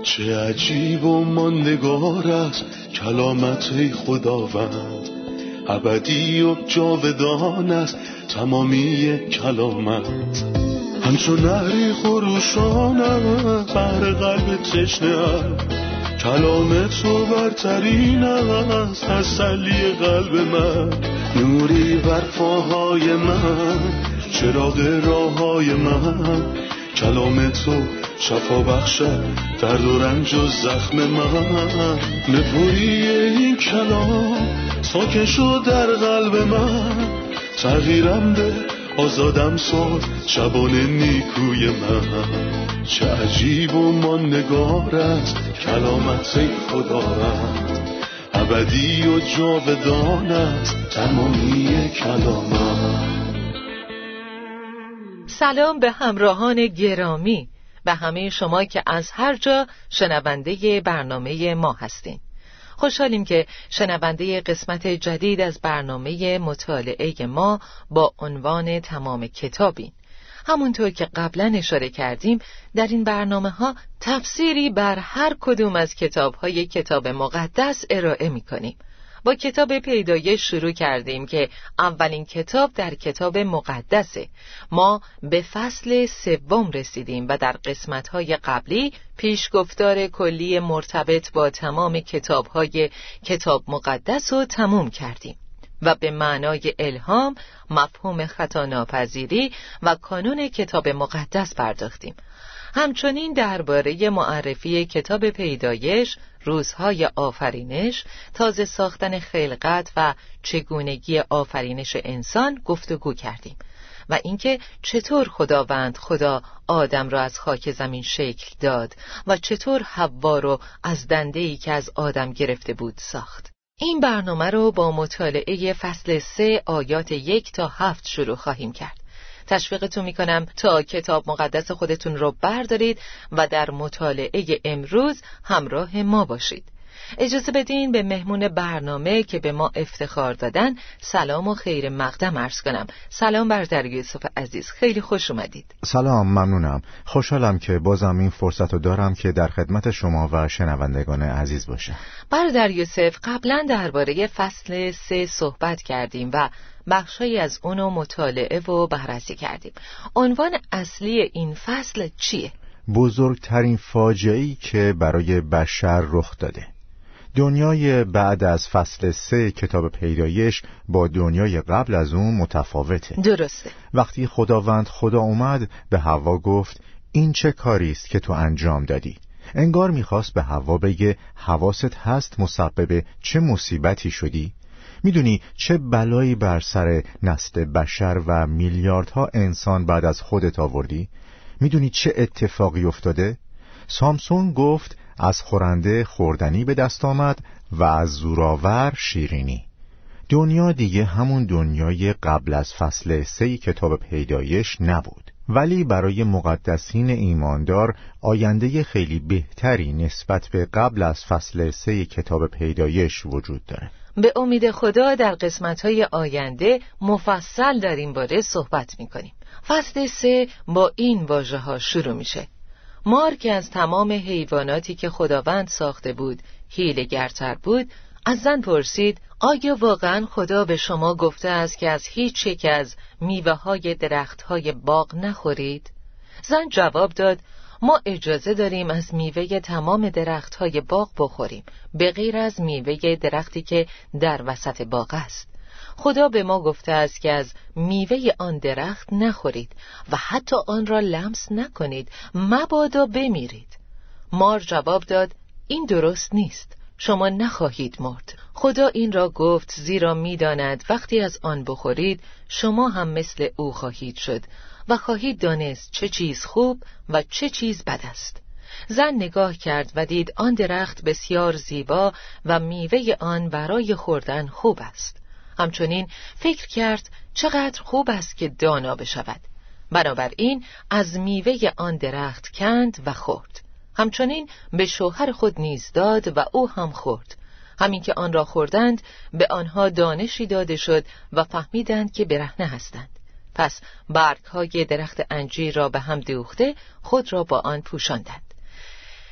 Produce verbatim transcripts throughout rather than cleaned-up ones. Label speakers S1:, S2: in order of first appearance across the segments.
S1: چه عجیب و ماندگار است کلامت ای خداوند، ابدی و جاودان است تمامی کلامت. همچون نهری خروشانم بر قلب تشنه‌ام، کلام تو برترین است تسلی قلب من. نوری بر پاهای من، چراغ راههای من، کلام تو شفا بخشد درد و رنج و زخم من. نپویی این کلام ساکن شد در قلب من، تغییرم ده آزادم ساز شبان نیکوی من. چه عجیب و ماندگار است کلامت ای خداوند، ابدی و جاودان است تمامی کلامت.
S2: سلام به همراهان گرامی، به همه شما که از هر جا شنونده برنامه ما هستین. خوشحالیم که شنونده قسمت جدید از برنامه مطالعه ما با عنوان تمام کتابین. همونطور که قبلا اشاره کردیم، در این برنامه ها تفسیری بر هر کدوم از کتاب های کتاب مقدس ارائه می کنیم. با کتاب پیدایش شروع کردیم که اولین کتاب در کتاب مقدسه. ما به فصل سوم رسیدیم و در قسمت‌های قبلی پیشگفتار کلی مرتبط با تمام کتاب‌های کتاب مقدس رو تموم کردیم و به معنای الهام، مفهوم خطا ناپذیری و کانون کتاب مقدس پرداختیم. همچنین درباره معرفی کتاب پیدایش، روزهای آفرینش، تازه ساختن خلقت و چگونگی آفرینش انسان گفتگو کردیم و اینکه چطور خداوند خدا آدم را از خاک زمین شکل داد و چطور حوا رو از دنده‌ای که از آدم گرفته بود ساخت. این برنامه رو با مطالعه فصل سه آیات یک تا هفت شروع خواهیم کرد. تشویقتون میکنم تا کتاب مقدس خودتون رو بردارید و در مطالعه امروز همراه ما باشید. اجازه بدین به مهمون برنامه که به ما افتخار دادن سلام و خیر مقدم عرض کنم. سلام برادر یوسف عزیز، خیلی خوش اومدید.
S3: سلام، ممنونم. خوشحالم که بازم این فرصت رو دارم که در خدمت شما و شنوندگان عزیز باشم.
S2: برادر یوسف، قبلا درباره فصل سه صحبت کردیم و بخشی از اونو مطالعه و بررسی کردیم. عنوان اصلی این فصل چیه؟
S3: بزرگترین فاجعه‌ای که برای بشر رخ داده. دنیای بعد از فصل سه کتاب پیدایش با دنیای قبل از اون متفاوته.
S2: درسته.
S3: وقتی خداوند خدا اومد به حوا گفت این چه کاری است که تو انجام دادی؟ انگار میخواست به حوا بگه حواست هست مسبب چه مصیبتی شدی؟ میدونی چه بلایی بر سر نسل بشر و میلیاردها انسان بعد از خودت آوردی؟ میدونی چه اتفاقی افتاده؟ سامسون گفت از خورنده خوردنی به دست آمد و از زورآور شیرینی. دنیا دیگه همون دنیای قبل از فصل سه کتاب پیدایش نبود، ولی برای مقدسین ایماندار آینده خیلی بهتری نسبت به قبل از فصل سه کتاب پیدایش وجود داره.
S2: به امید خدا در قسمت‌های آینده مفصل در این باره صحبت می‌کنیم. فصل سه با این واژه‌ها شروع میشه: مار که از تمام حیواناتی که خداوند ساخته بود حیله‌گرتر بود، از زن پرسید آیا واقعا خدا به شما گفته است که از هیچ یک از میوه‌های درخت‌های باغ نخورید؟ زن جواب داد ما اجازه داریم از میوه تمام درخت‌های باغ بخوریم، به غیر از میوه درختی که در وسط باغ است. خدا به ما گفته است که از میوه آن درخت نخورید و حتی آن را لمس نکنید مبادا بمیرید. مار جواب داد این درست نیست، شما نخواهید مرد. خدا این را گفت زیرا می‌داند وقتی از آن بخورید شما هم مثل او خواهید شد و خواهید دانست چه چیز خوب و چه چیز بد است. زن نگاه کرد و دید آن درخت بسیار زیبا و میوه آن برای خوردن خوب است. همچنین فکر کرد چقدر خوب است که دانا بشود. بنابراین از میوه آن درخت کند و خورد. همچنین به شوهر خود نیز داد و او هم خورد. همین که آن را خوردند به آنها دانشی داده شد و فهمیدند که برهنه هستند. پس برگ‌های درخت انجیر را به هم دوخته خود را با آن پوشاندند.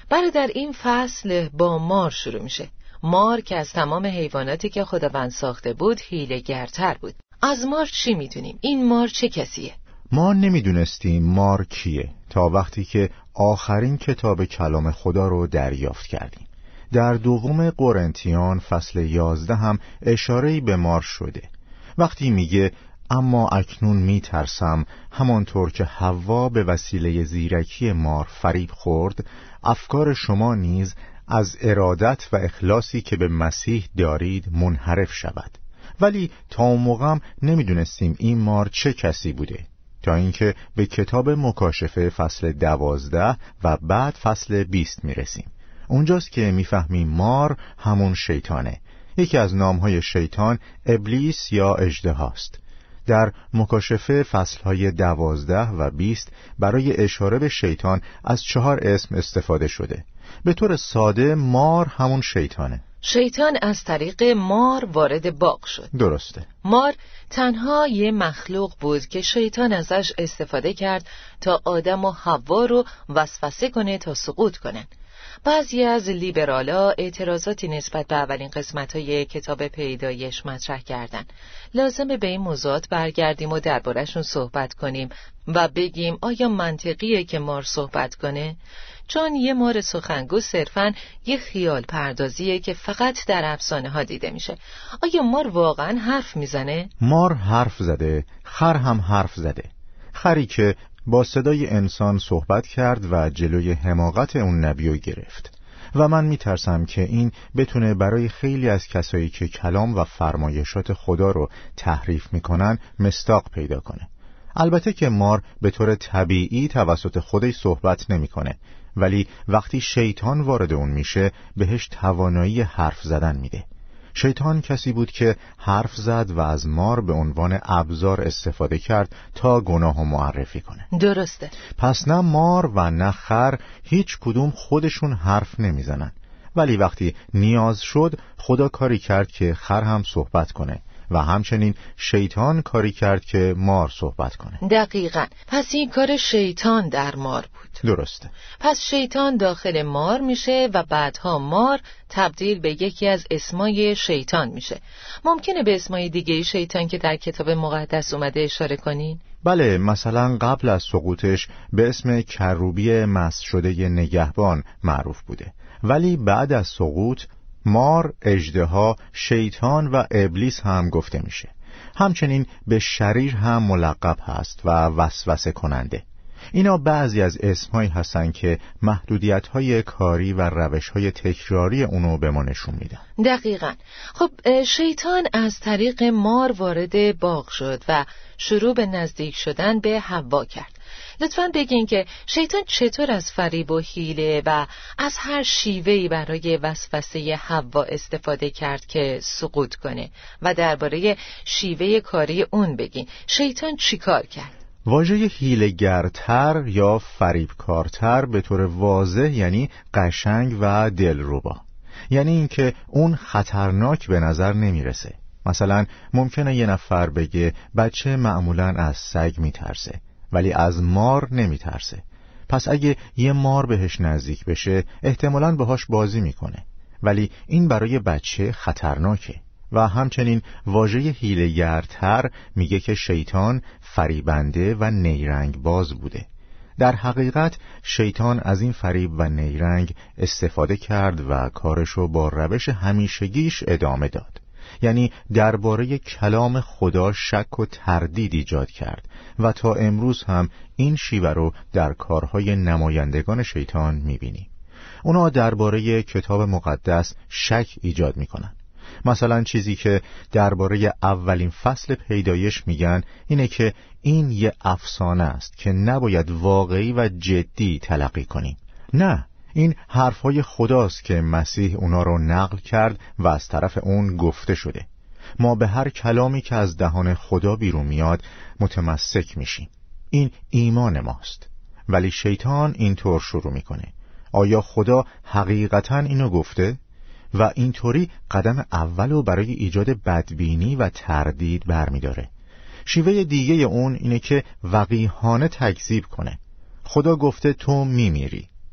S2: برادر، این فصل با مار شروع میشه. مار که از تمام حیواناتی که خداوند ساخته بود حیله‌گرتر بود. از مار چی میدونیم؟ این مار چه کسیه؟
S3: ما نمیدونستیم مار کیه تا وقتی که آخرین کتاب کلام خدا رو دریافت کردیم. در دوم قرنتیان فصل یازده هم اشاره‌ای به مار شده. وقتی میگه اما اکنون میترسم همانطور که حوا به وسیله زیرکی مار فریب خورد، افکار شما نیز از ارادت و اخلاصی که به مسیح دارید منحرف شود. ولی تا اون موقع نمیدونستیم این مار چه کسی بوده، تا اینکه به کتاب مکاشفه فصل دوازده و بعد فصل بیست میرسیم. اونجاست که میفهمیم مار همون شیطانه. یکی از نامهای شیطان ابلیس یا اژدهاست. در مکاشفه فصلهای دوازده و بیست برای اشاره به شیطان از چهار اسم استفاده شده. به طور ساده مار همون شیطانه.
S2: شیطان از طریق مار وارد باغ شد.
S3: درسته.
S2: مار تنها یه مخلوق بود که شیطان ازش استفاده کرد تا آدم و حوا رو وسوسه کنه تا سقوط کنن. بعضی از لیبرالا اعتراضاتی نسبت به اولین قسمت‌های کتاب پیدایش مطرح کردن. لازمه به این موضوعات برگردیم و درباره‌شون صحبت کنیم و بگیم آیا منطقیه که مار صحبت کنه؟ چون یه مار سخنگو صرفاً یه خیال پردازیه که فقط در افسانه ها دیده میشه. آیا مار واقعاً حرف میزنه؟
S3: مار حرف زده، خر هم حرف زده. خری که با صدای انسان صحبت کرد و جلوی حماقت اون نبیو گرفت. و من میترسم که این بتونه برای خیلی از کسایی که کلام و فرمایشات خدا رو تحریف میکنن مصداق پیدا کنه. البته که مار به طور طبیعی توسط خودش صحبت نمیکنه، ولی وقتی شیطان وارد اون میشه بهش توانایی حرف زدن میده. شیطان کسی بود که حرف زد و از مار به عنوان ابزار استفاده کرد تا گناه معرفی کنه.
S2: درسته.
S3: پس نه مار و نه خر هیچ کدوم خودشون حرف نمیزنن، ولی وقتی نیاز شد خدا کاری کرد که خر هم صحبت کنه و همچنین شیطان کاری کرد که مار صحبت کنه.
S2: دقیقاً. پس این کار شیطان در مار بود.
S3: درسته.
S2: پس شیطان داخل مار میشه و بعدها مار تبدیل به یکی از اسمای شیطان میشه. ممکنه به اسمای دیگه شیطان که در کتاب مقدس اومده اشاره کنین؟
S3: بله، مثلا قبل از سقوطش به اسم کروبی مست شده نگهبان معروف بوده، ولی بعد از سقوط مار، اژدها، شیطان و ابلیس هم گفته میشه. همچنین به شریر هم ملقب هست و وسوسه کننده. اینا بعضی از اسمهایی هستن که محدودیت‌های کاری و روش‌های تکراری اونو به ما نشون میدن.
S2: دقیقاً. خب شیطان از طریق مار وارد باغ شد و شروع به نزدیک شدن به حوا کرد. لطفاً بگین که شیطان چطور از فریب و حیله و از هر شیوهی برای وسوسه حوا استفاده کرد که سقوط کنه و درباره شیوه کاری اون بگین. شیطان چیکار کرد؟
S3: واژه حیله‌گرتر یا فریبکارتر به طور واضح یعنی قشنگ و دلربا. یعنی اینکه اون خطرناک به نظر نمیرسه. مثلا ممکنه یه نفر بگه بچه معمولاً از سگ میترسه ولی از مار نمیترسه. پس اگه یه مار بهش نزدیک بشه احتمالاً باهاش بازی میکنه، ولی این برای بچه خطرناکه. و همچنین واژه حیله‌گرتر میگه که شیطان فریبنده و نیرنگ باز بوده. در حقیقت شیطان از این فریب و نیرنگ استفاده کرد و کارشو با روش همیشگیش ادامه داد. یعنی درباره کلام خدا شک و تردید ایجاد کرد و تا امروز هم این شیوه رو در کارهای نمایندگان شیطان میبینیم. اونا درباره کتاب مقدس شک ایجاد میکنن. مثلا چیزی که درباره اولین فصل پیدایش میگن اینه که این یه افسانه است که نباید واقعی و جدی تلقی کنیم. نه، این حرفهای خداست که مسیح اونا رو نقل کرد و از طرف اون گفته شده. ما به هر کلامی که از دهان خدا بیرون میاد متمسک میشیم. این ایمان ماست. ولی شیطان اینطور شروع میکنه: آیا خدا حقیقتاً اینو گفته؟ و اینطوری قدم اولو برای ایجاد بدبینی و تردید برمیداره. شیوه دیگه اون اینه که وقیحانه تکذیب کنه. خدا گفته تو میمیری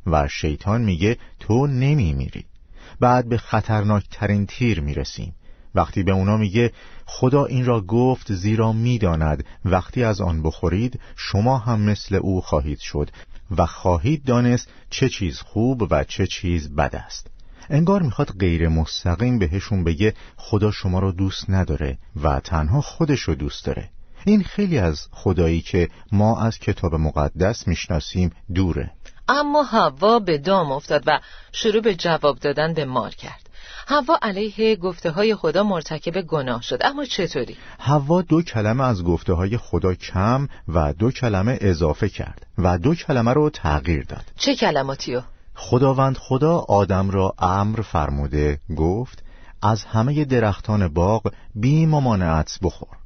S3: و شیطان میگه تو نمیمیری. بعد به خطرناکترین تیر میرسیم وقتی به اونا میگه خدا این را گفت زیرا میداند وقتی از آن بخورید شما هم مثل او خواهید شد و خواهید دانست چه چیز خوب و چه چیز بد است. انگار میخواد غیر مستقیم بهشون بگه خدا شما رو دوست نداره و تنها خودش رو دوست داره. این خیلی از خدایی که ما از کتاب مقدس میشناسیم دوره.
S2: اما حوا به دام افتاد و شروع به جواب دادن به مار کرد. حوا علیه گفته های خدا مرتکب گناه شد. اما چطوری؟
S3: حوا دو کلمه از گفته های خدا کم و دو کلمه اضافه کرد و دو کلمه رو تغییر داد.
S2: چه کلماتیو؟
S3: خداوند خدا آدم را امر فرموده گفت از همه درختان باغ بی ممانعت بخور.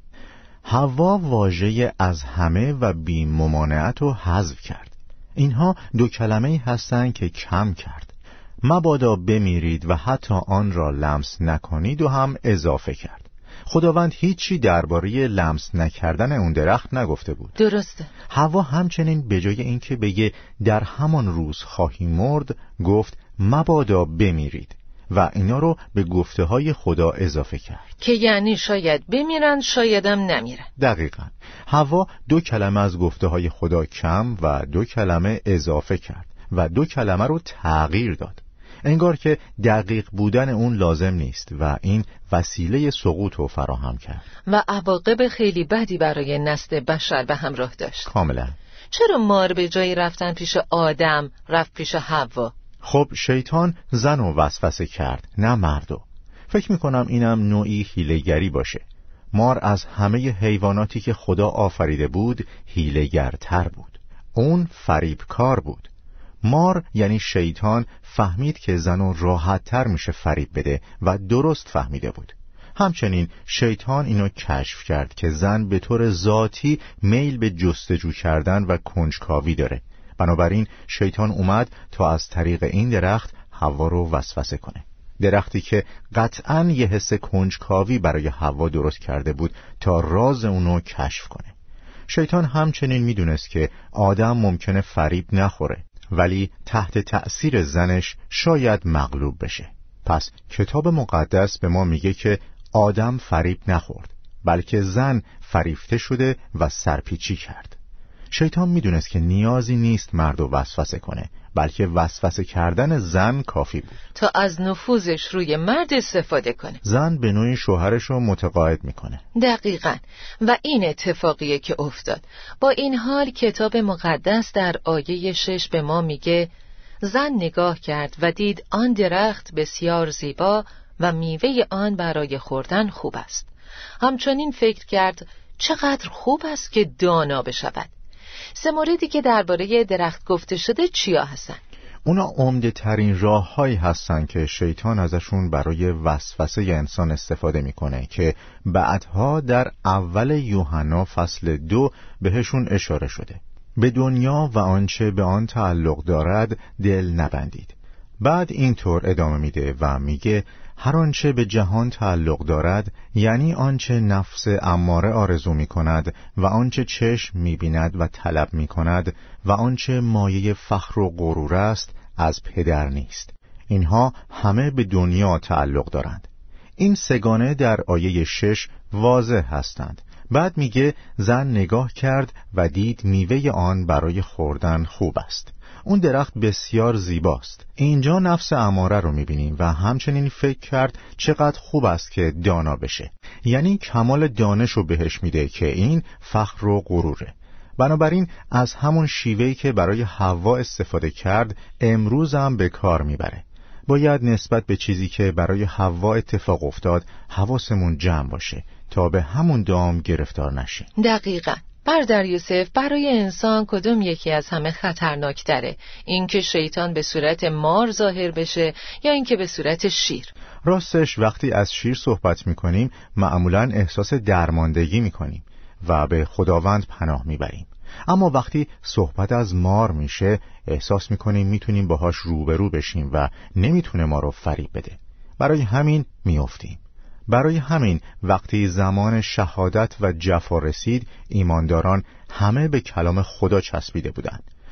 S3: حوا واژه از همه و بی ممانعت رو حذف کرد. اینها دو کلمه‌ای هستند که کم کرد. مبادا بمیرید و حتی آن را لمس نکنید و هم اضافه کرد. خداوند هیچی درباره لمس نکردن اون درخت نگفته بود.
S2: درسته.
S3: حوا همچنین به جای اینکه بگه در همان روز خواهی مرد گفت مبادا بمیرید و اینا رو به گفته های خدا اضافه کرد
S2: که یعنی شاید بمیرن شایدم نمیرن.
S3: دقیقاً. حوا دو کلمه از گفته های خدا کم و دو کلمه اضافه کرد و دو کلمه رو تغییر داد. انگار که دقیق بودن اون لازم نیست و این وسیله سقوط رو فراهم کرد
S2: و عواقب خیلی بدی برای نسل بشر به همراه داشت.
S3: کاملا.
S2: چرا مار به جای رفتن پیش آدم رفت پیش حوا؟
S3: خب شیطان زن رو وسوسه کرد نه مردو. فکر میکنم اینم نوعی حیله‌گری باشه. مار از همه حیواناتی که خدا آفریده بود حیله‌گرتر بود. اون فریبکار بود. مار یعنی شیطان فهمید که زن راحت تر میشه فریب بده و درست فهمیده بود. همچنین شیطان اینو کشف کرد که زن به طور ذاتی میل به جستجو کردن و کنجکاوی داره. بنابراین شیطان اومد تا از طریق این درخت حوا رو وسوسه کنه. درختی که قطعاً یه حس کنجکاوی برای حوا درست کرده بود تا راز اونو کشف کنه. شیطان همچنین میدونست که آدم ممکنه فریب نخوره ولی تحت تأثیر زنش شاید مغلوب بشه. پس کتاب مقدس به ما میگه که آدم فریب نخورد بلکه زن فریفته شده و سرپیچی کرد. شیطان میدونست که نیازی نیست مرد رو وسوسه کنه بلکه وسوسه کردن زن کافی بود
S2: تا از نفوذش روی مرد استفاده کنه.
S3: زن به نوعی شوهرش رو متقاعد میکنه.
S2: دقیقاً. و این اتفاقیه که افتاد. با این حال کتاب مقدس در آیه شش به ما میگه زن نگاه کرد و دید آن درخت بسیار زیبا و میوه آن برای خوردن خوب است. همچنین فکر کرد چقدر خوب است که دانا بشود. سه موردی که درباره درخت گفته شده چیا هستن؟
S3: اونا عمده ترین راه هایی هستن که شیطان ازشون برای وسوسه انسان استفاده میکنه که بعدها در اول یوحنا فصل دو بهشون اشاره شده. به دنیا و آنچه به آن تعلق دارد دل نبندید. بعد اینطور ادامه میده و میگه هر آنچه به جهان تعلق دارد یعنی آنچه نفس اماره آرزو می کند و آنچه چشم می بیند و طلب می کند و آنچه مایه فخر و غرور است از پدر نیست. اینها همه به دنیا تعلق دارند. این سگانه در آیه شش واضح هستند. بعد میگه زن نگاه کرد و دید میوه آن برای خوردن خوب است. اون درخت بسیار زیباست. اینجا نفس اماره رو میبینیم و همچنین فکر کرد چقدر خوب است که دانا بشه. یعنی کمال دانش رو بهش میده که این فخر و غروره. بنابراین از همون شیوهی که برای حوا استفاده کرد امروز هم به کار میبره. باید نسبت به چیزی که برای حوا اتفاق افتاد حواسمون جمع باشه تا به همون دام گرفتار نشیم.
S2: دقیقاً. برادر یوسف، برای انسان کدوم یکی از همه خطرناک تره؟ اینکه شیطان به صورت مار ظاهر بشه یا اینکه به صورت شیر؟
S3: راستش وقتی از شیر صحبت میکنیم معمولاً احساس درماندگی میکنیم و به خداوند پناه میبریم. اما وقتی صحبت از مار میشه احساس میکنیم میتونیم باهاش روبرو بشیم و نمیتونه ما رو فریب بده. برای همین میافتیم. برای همین وقتی زمان شهادت و جفا رسید ایمانداران همه به کلام خدا چسبیده بودند.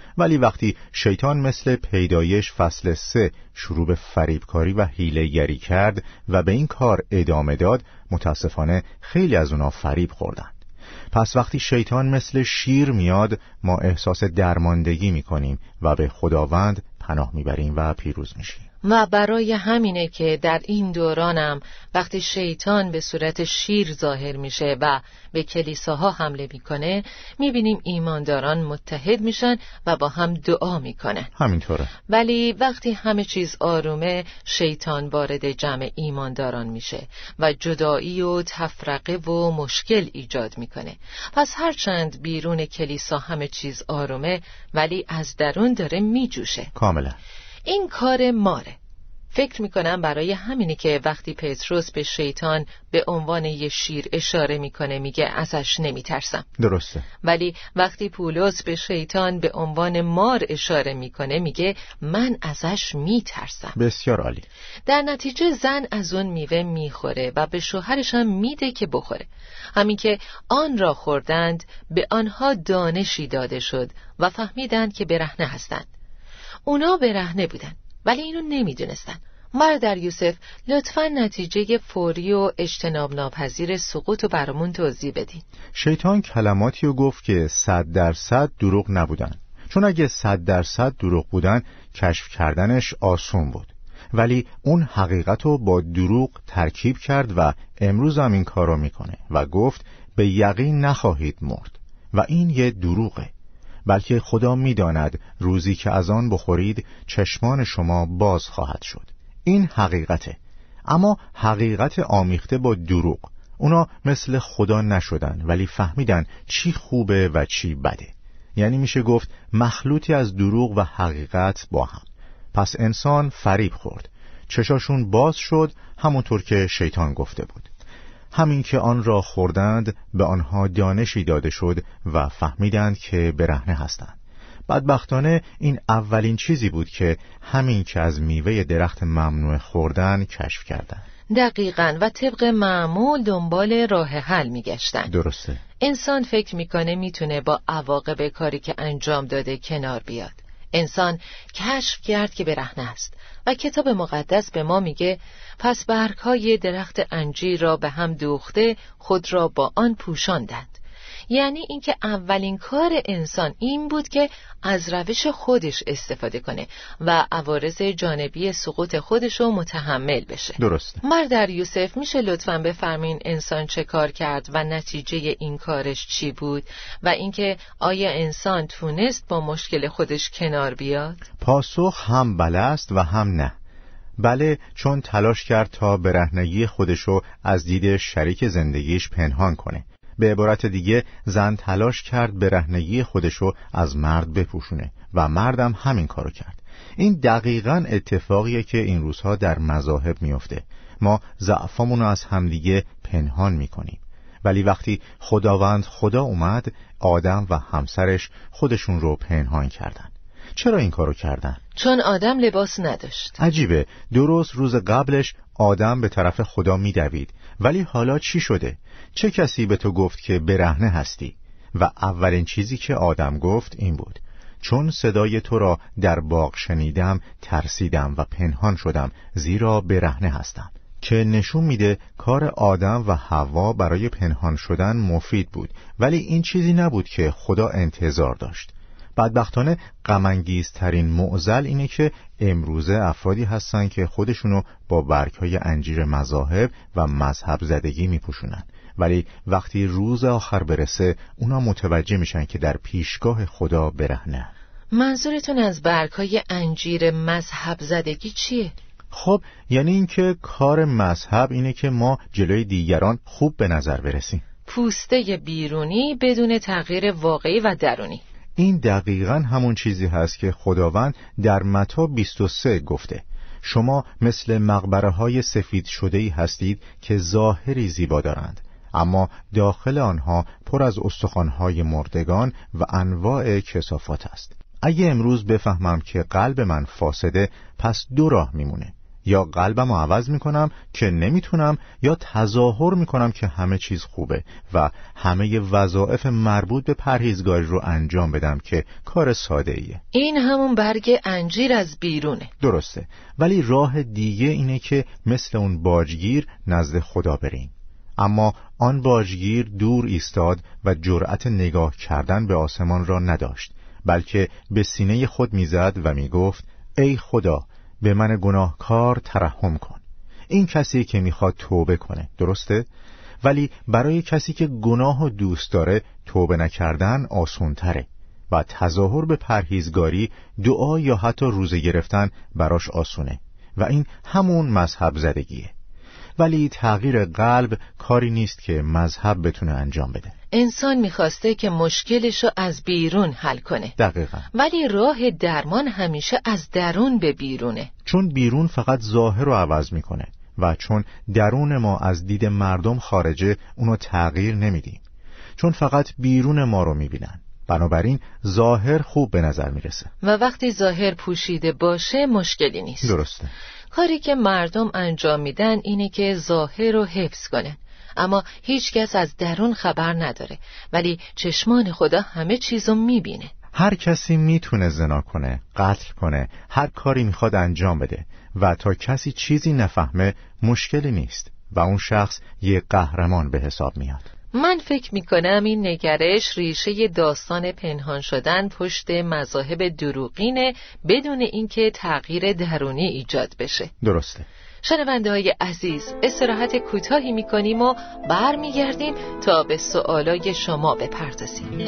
S3: ولی وقتی شیطان مثل پیدایش فصل سه شروع به فریبکاری و حیله‌گری کرد و به این کار ادامه داد، متاسفانه خیلی از اونا فریب خوردن. پس وقتی شیطان مثل شیر میاد، ما احساس درماندگی میکنیم و به خداوند پناه میبریم و پیروز میشیم.
S2: و برای همینه که در این دورانم وقتی شیطان به صورت شیر ظاهر میشه و به کلیساها حمله میکنه، میبینیم ایمانداران متحد میشن و با هم دعا میکنن.
S3: همینطوره.
S2: ولی وقتی همه چیز آرومه، شیطان وارد جمع ایمانداران میشه و جدایی و تفرقه و مشکل ایجاد میکنه. پس هرچند بیرون کلیسا همه چیز آرومه، ولی از درون داره میجوشه.
S3: کاملا.
S2: این کار ماره. فکر میکنم برای همینه که وقتی پتروس به شیطان به عنوان یه شیر اشاره میکنه میگه ازش نمیترسم.
S3: درسته.
S2: ولی وقتی پولس به شیطان به عنوان مار اشاره میکنه میگه من ازش میترسم.
S3: بسیار عالی.
S2: در نتیجه زن از اون میوه میخوره و به شوهرش هم میده که بخوره. همین که آن را خوردند به آنها دانشی داده شد و فهمیدند که برهنه هستند. اونا برهنه بودن ولی اینو نمیدونستن. برادر یوسف لطفاً نتیجه فوری و اجتناب ناپذیر سقوط رو برامون توضیح بدین.
S3: شیطان کلماتی رو گفت که صد درصد دروغ نبودن، چون اگه صد درصد دروغ بودن کشف کردنش آسون بود، ولی اون حقیقت رو با دروغ ترکیب کرد و امروز هم این کار رو میکنه و گفت به یقین نخواهید مرد و این یه دروغه، بلکه خدا می‌داند روزی که از آن بخورید چشمان شما باز خواهد شد. این حقیقته. اما حقیقت آمیخته با دروغ. اونا مثل خدا نشدن ولی فهمیدن چی خوبه و چی بده. یعنی میشه گفت مخلوطی از دروغ و حقیقت با هم. پس انسان فریب خورد. چشاشون باز شد، همونطور که شیطان گفته بود. همین که آن را خوردند به آنها دانشی داده شد و فهمیدند که برهنه هستند. بدبختانه این اولین چیزی بود که همین که از میوه درخت ممنوع خوردن کشف کردند.
S2: دقیقاً. و طبق معمول دنبال راه حل میگشتن.
S3: درسته.
S2: انسان فکر میکنه میتونه با عواقب کاری که انجام داده کنار بیاد. انسان کشف کرد که برهنه است و کتاب مقدس به ما میگه پس برگ‌های درخت انجیر را به هم دوخته خود را با آن پوشاندند. یعنی اینکه اولین کار انسان این بود که از روش خودش استفاده کنه و عوارض جانبی سقوط خودش رو متحمل بشه.
S3: درسته.
S2: برادر یوسف میشه لطفاً بفرمین انسان چه کار کرد و نتیجه این کارش چی بود و اینکه آیا انسان تونست با مشکل خودش کنار بیاد؟
S3: پاسخ هم بله است و هم نه. بله، چون تلاش کرد تا برهنگی خودشو از دید شریک زندگیش پنهان کنه. به عبارت دیگه زن تلاش کرد برهنگی خودشو از مرد بپوشونه و مردم همین کارو کرد. این دقیقاً اتفاقیه که این روزها در مذاهب میفته. ما ضعفامونو از همدیگه پنهان میکنیم، ولی وقتی خداوند خدا اومد، آدم و همسرش خودشون رو پنهان کردن. چرا این کارو کردن؟
S2: چون آدم لباس نداشت.
S3: عجیبه، درست روز قبلش آدم به طرف خدا میدوید، ولی حالا چی شده؟ چه کسی به تو گفت که برهنه هستی؟ و اولین چیزی که آدم گفت این بود: چون صدای تو را در باغ شنیدم ترسیدم و پنهان شدم، زیرا برهنه هستم. که نشون میده کار آدم و حوا برای پنهان شدن مفید بود، ولی این چیزی نبود که خدا انتظار داشت. بدبختانه غم‌انگیزترین معضل اینه که امروزه افرادی هستن که خودشونو با برگ‌های انجیر مذاهب و مذهب زدگی میپوشونن، ولی وقتی روز آخر برسه اونا متوجه میشن که در پیشگاه خدا برهنه.
S2: منظورتون از برگ‌های انجیر مذهب زدگی چیه؟
S3: خب یعنی اینکه کار مذهب اینه که ما جلوی دیگران خوب به نظر برسیم.
S2: پوسته بیرونی بدون تغییر واقعی و درونی.
S3: این دقیقاً همون چیزی هست که خداوند در متی بیست و سه گفته: شما مثل مقبره های سفید شده‌ای هستید که ظاهری زیبا دارند، اما داخل آنها پر از استخوان‌های مردگان و انواع کثافات است. اگه امروز بفهمم که قلب من فاسده، پس دو راه میمونه: یا قلبم رو عوض میکنم که نمیتونم، یا تظاهر میکنم که همه چیز خوبه و همه وظایف مربوط به پرهیزگاری رو انجام بدم که کار ساده ایه.
S2: این همون برگ انجیر از بیرونه.
S3: درسته، ولی راه دیگه اینه که مثل اون باجگیر نزد خدا بریم. اما آن باجگیر دور ایستاد و جرأت نگاه کردن به آسمان را نداشت، بلکه به سینه خود میزد و میگفت ای خدا، به من گناهکار ترحم کن. این کسی که میخواد توبه کنه، درسته؟ ولی برای کسی که گناه و دوست داره توبه نکردن آسون تره و تظاهر به پرهیزگاری، دعا یا حتی روزه گرفتن براش آسونه و این همون مذهب زدگیه. ولی تغییر قلب کاری نیست که مذهب بتونه انجام بده.
S2: انسان میخواسته که مشکلشو از بیرون حل کنه.
S3: دقیقاً.
S2: ولی راه درمان همیشه از درون به بیرونه.
S3: چون بیرون فقط ظاهر رو عوض میکنه و چون درون ما از دید مردم خارجه، اونو تغییر نمیدیم. چون فقط بیرون ما رو میبینن، بنابراین ظاهر خوب به نظر میرسه
S2: و وقتی ظاهر پوشیده باشه مشکلی نیست.
S3: درسته.
S2: کاری که مردم انجام میدن اینه که ظاهر رو حفظ کنن، اما هیچ کس از درون خبر نداره، ولی چشمان خدا همه چیزو میبینه.
S3: هر کسی میتونه زنا کنه، قتل کنه، هر کاری میخواد انجام بده و تا کسی چیزی نفهمه مشکلی نیست و اون شخص یه قهرمان به حساب میاد.
S2: من فکر میکنم این نگرش ریشه داستان پنهان شدن پشت مذاهب دروغینه، بدون اینکه تغییر درونی ایجاد بشه.
S3: درسته.
S2: شنونده های عزیز، استراحت کوتاهی میکنیم و برمیگردیم تا به سوالای شما بپردازیم.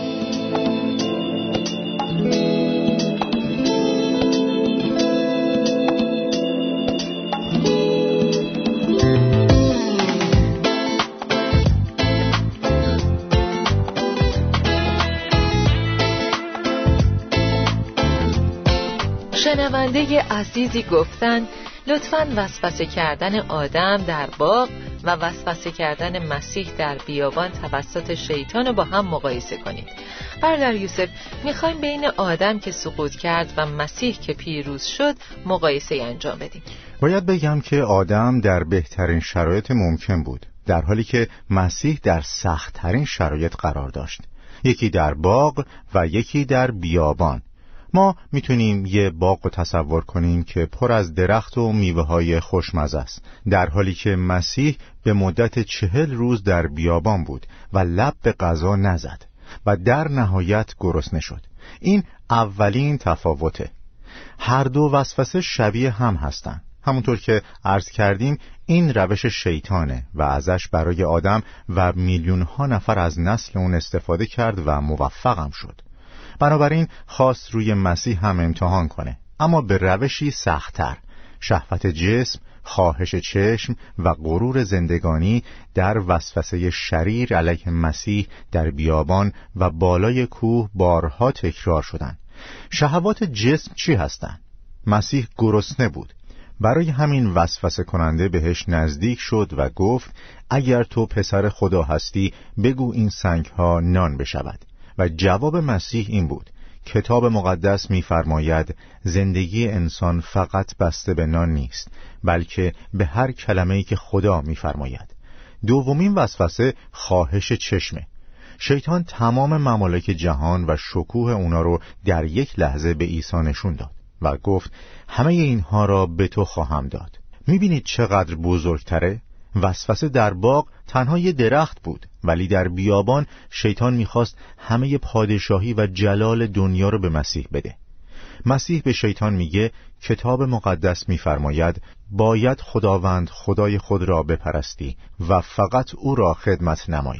S2: شنونده عزیزی گفتن لطفاً وسوسه کردن آدم در باغ و وسوسه کردن مسیح در بیابان توسط شیطان رو با هم مقایسه کنید. برادر یوسف، میخوایم بین آدم که سقوط کرد و مسیح که پیروز شد مقایسه انجام بدیم.
S3: باید بگم که آدم در بهترین شرایط ممکن بود، در حالی که مسیح در سخت‌ترین شرایط قرار داشت، یکی در باغ و یکی در بیابان. ما میتونیم یه باغ رو تصور کنیم که پر از درخت و میوه‌های خوشمزه است، در حالی که مسیح به مدت چهل روز در بیابان بود و لب به غذا نزد و در نهایت گرسنه شد. این اولین تفاوته. هر دو وسوسه شبیه هم هستن. همونطور که عرض کردیم این روش شیطانه و ازش برای آدم و میلیون‌ها نفر از نسل اون استفاده کرد و موفقم شد. بنابراین خواست روی مسیح هم امتحان کنه، اما به روشی سخت‌تر. شهوت جسم، خواهش چشم و غرور زندگانی در وسوسه شریر علیه مسیح در بیابان و بالای کوه بارها تکرار شدند. شهوات جسم چی هستند؟ مسیح گرسنه بود، برای همین وسوسه کننده بهش نزدیک شد و گفت اگر تو پسر خدا هستی بگو این سنگ‌ها نان بشود. و جواب مسیح این بود: کتاب مقدس می‌فرماید زندگی انسان فقط بسته به نان نیست، بلکه به هر کلمه‌ای که خدا می‌فرماید. دومین وسوسه خواهش چشمه. شیطان تمام ممالک جهان و شکوه اونا رو در یک لحظه به عیسی نشون داد و گفت همه اینها را به تو خواهم داد. می‌بینید چقدر بزرگتره؟ وسوسه در باغ تنها یه درخت بود، ولی در بیابان شیطان میخواست همه پادشاهی و جلال دنیا رو به مسیح بده. مسیح به شیطان میگه کتاب مقدس میفرماید باید خداوند خدای خود را بپرستی و فقط او را خدمت نمایی.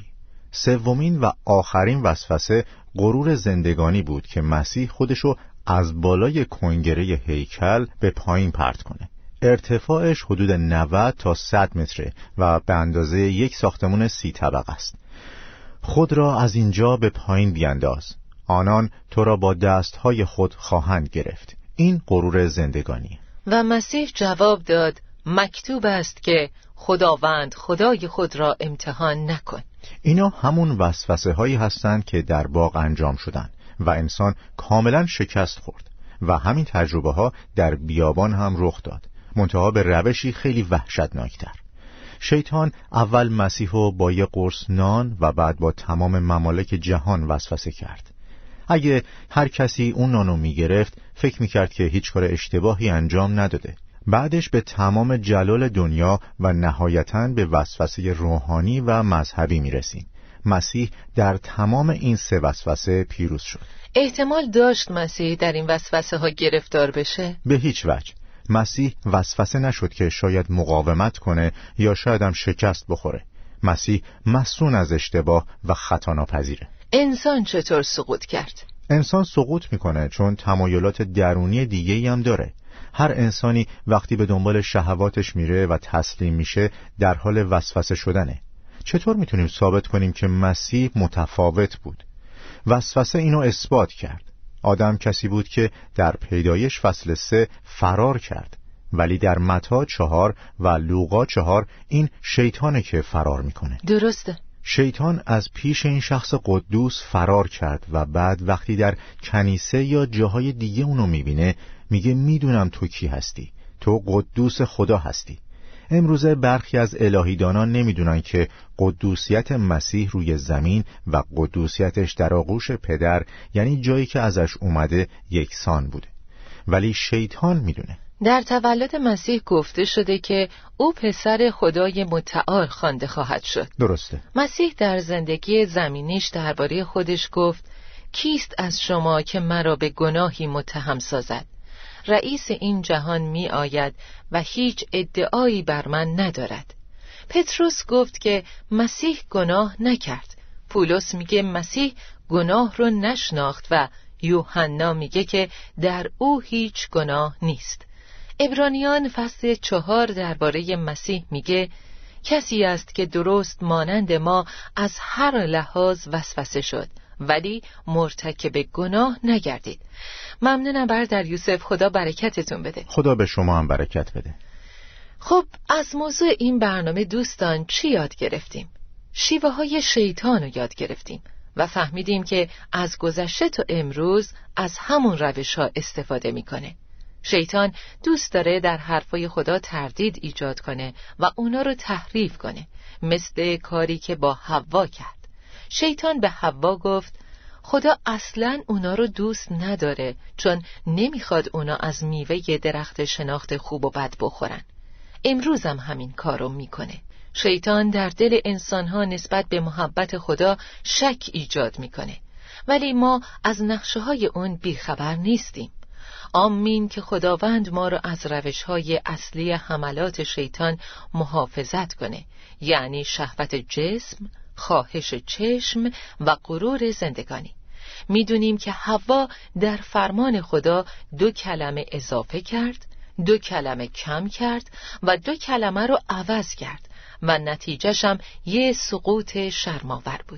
S3: سومین و آخرین وسوسه غرور زندگانی بود که مسیح خودشو از بالای کنگره هیکل به پایین پرت کنه. ارتفاعش حدود نود تا صد متره و به اندازه یک ساختمان سی طبقه است. خود را از اینجا به پایین بیانداز، آنان تو را با دستهای خود خواهند گرفت. این غرور زندگانی.
S2: و مسیح جواب داد مکتوب است که خداوند خدای خود را امتحان نکن.
S3: اینا همون وسوسه هایی هستند که در باغ انجام شدند و انسان کاملا شکست خورد و همین تجربه ها در بیابان هم رخ داد. منتها به روشی خیلی وحشتناکتر. شیطان اول مسیح رو با یه قرص نان و بعد با تمام ممالک جهان وسوسه کرد. اگه هر کسی اون نانو میگرفت فکر میکرد که هیچ کار اشتباهی انجام نداده. بعدش به تمام جلال دنیا و نهایتاً به وسوسه روحانی و مذهبی میرسیم. مسیح در تمام این سه وسوسه پیروز شد.
S2: احتمال داشت مسیح در این وسوسه ها گرفتار بشه؟
S3: به هیچ وجه. مسیح وسوسه نشد که شاید مقاومت کنه یا شاید هم شکست بخوره. مسیح مصون از اشتباه و خطا ناپذیره.
S2: انسان چطور سقوط کرد؟
S3: انسان سقوط میکنه چون تمایلات درونی دیگه‌ای هم داره. هر انسانی وقتی به دنبال شهواتش میره و تسلیم میشه در حال وسوسه شدنه. چطور میتونیم ثابت کنیم که مسیح متفاوت بود؟ وسوسه اینو اثبات کرد. آدم کسی بود که در پیدایش فصل سه فرار کرد، ولی در متی چهار و لوقا چهار این شیطانه که فرار میکنه.
S2: درسته.
S3: شیطان از پیش این شخص قدوس فرار کرد و بعد وقتی در کنیسه یا جاهای دیگه اونو میبینه میگه میدونم تو کی هستی، تو قدوس خدا هستی. امروزه برخی از الهیدانان نمیدونن که قدوسیت مسیح روی زمین و قدوسیتش در آغوش پدر، یعنی جایی که ازش اومده، یکسان بوده. ولی شیطان میدونه.
S2: در تولد مسیح گفته شده که او پسر خدای متعال خوانده خواهد شد.
S3: درسته.
S2: مسیح در زندگی زمینیش درباره خودش گفت کیست از شما که مرا به گناهی متهم سازد؟ رئیس این جهان می آید و هیچ ادعایی بر من ندارد. پتروس گفت که مسیح گناه نکرد. پولس میگه مسیح گناه رو نشناخت و یوحنا میگه که در او هیچ گناه نیست. عبرانیان فصل چهار درباره مسیح میگه کسی است که درست مانند ما از هر لحاظ وسوسه شد ولی مرتکب گناه نگردید. ممنونم برادر یوسف، خدا برکتتون بده.
S3: خدا به شما هم برکت بده.
S2: خب از موضوع این برنامه دوستان چی یاد گرفتیم؟ شیوه های شیطان رو یاد گرفتیم و فهمیدیم که از گذشته تا امروز از همون روش ها استفاده میکنه. شیطان دوست داره در حرفای خدا تردید ایجاد کنه و اونا رو تحریف کنه، مثل کاری که با حوا کرد. شیطان به حوا گفت خدا اصلاً اونا رو دوست نداره چون نمیخواد اونا از میوه درخت شناخت خوب و بد بخورن. امروز هم همین کارو میکنه. شیطان در دل انسانها نسبت به محبت خدا شک ایجاد میکنه، ولی ما از نقشه های اون بیخبر نیستیم. آمین که خداوند ما را از روش‌های اصلی حملات شیطان محافظت کنه، یعنی شهوت جسم، خواهش چشم و غرور زندگانی. میدونیم که حوا در فرمان خدا دو کلمه اضافه کرد، دو کلمه کم کرد و دو کلمه رو عوض کرد و نتیجه‌ش هم یه سقوط شرم‌آور بود.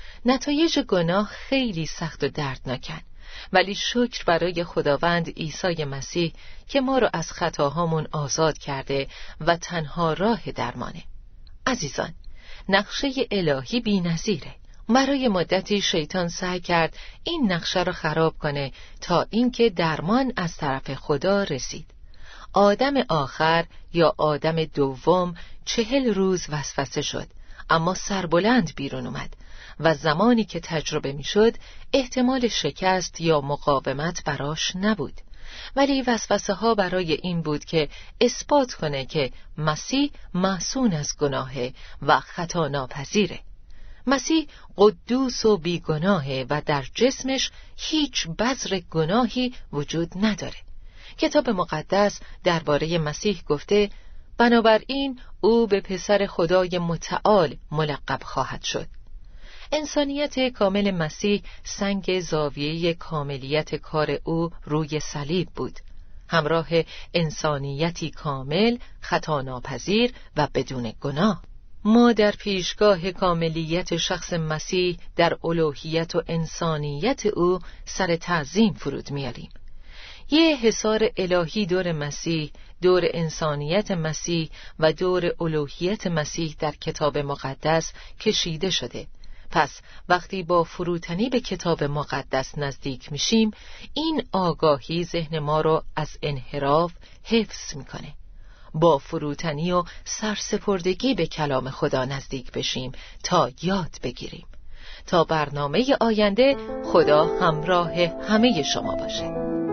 S2: نتایج گناه خیلی سخت و دردناکن، ولی شکر برای خداوند عیسی مسیح که ما رو از خطاهامون آزاد کرده و تنها راه درمانه. عزیزان، نقشه الهی بی‌نظیره. برای مدتی شیطان سعی کرد این نقشه رو خراب کنه تا اینکه درمان از طرف خدا رسید. آدم آخر یا آدم دوم چهل روز وسوسه شد، اما سربلند بیرون اومد و زمانی که تجربه میشد احتمال شکست یا مقاومت براش نبود. ولی وسوسه ها برای این بود که اثبات کنه که مسیح معصوم از گناهه و خطا ناپذیره. مسیح قدوس و بیگناهه و در جسمش هیچ بذر گناهی وجود نداره. کتاب مقدس درباره مسیح گفته بنابراین او به پسر خدای متعال ملقب خواهد شد. انسانیت کامل مسیح سنگ زاویه کاملیت کار او روی صلیب بود، همراه انسانیتی کامل، خطا ناپذیر و بدون گناه. ما در پیشگاه کاملیت شخص مسیح در الوهیت و انسانیت او سر تعظیم فرود میاریم. یه حصار الهی دور مسیح، دور انسانیت مسیح و دور الوهیت مسیح در کتاب مقدس کشیده شده. پس وقتی با فروتنی به کتاب مقدس نزدیک میشیم، این آگاهی ذهن ما رو از انحراف حفظ میکنه. با فروتنی و سرسپردگی به کلام خدا نزدیک بشیم تا یاد بگیریم. تا برنامه آینده، خدا همراه همه شما باشه.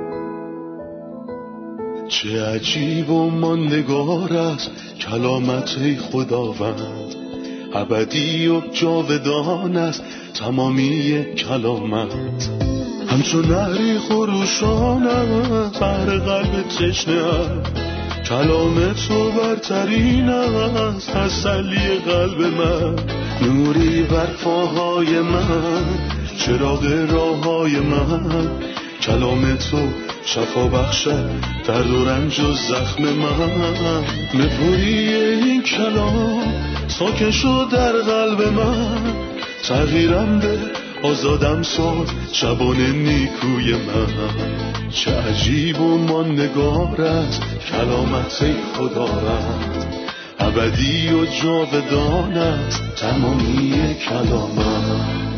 S1: چه عجیب و ماندگار است کلامت ای خداوند، ابدی و جاودان است تمامی کلامت. همچون نهری خروشان است بر قلب تشنه است، کلام تو برترین است تسلی قلب من. نوری بر پاهای من، چراغ راههای من، کلام تو شفا بخشد درد و رنج و زخم من. نپوری این کلام ساکن شد در قلب من، تغییرم ده آزادم ساز شبان نیکوی من. چه عجیب و ماندگار است کلامت ای خداوند، ابدی و جاودان است تمامی کلامت.